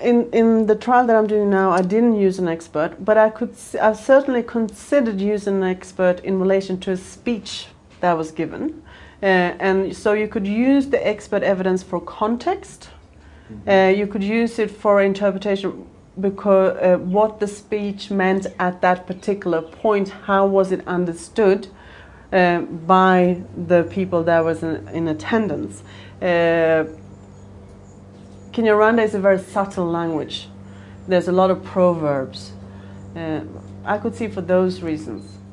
in the trial that I'm doing now, I didn't use an expert, but I've certainly considered using an expert in relation to a speech that was given. And so you could use the expert evidence for context. You could use it for interpretation, because what the speech meant at that particular point, how was it understood by the people that was in attendance. Kinyarwanda is a very subtle language. There's a lot of proverbs. I could see for those reasons.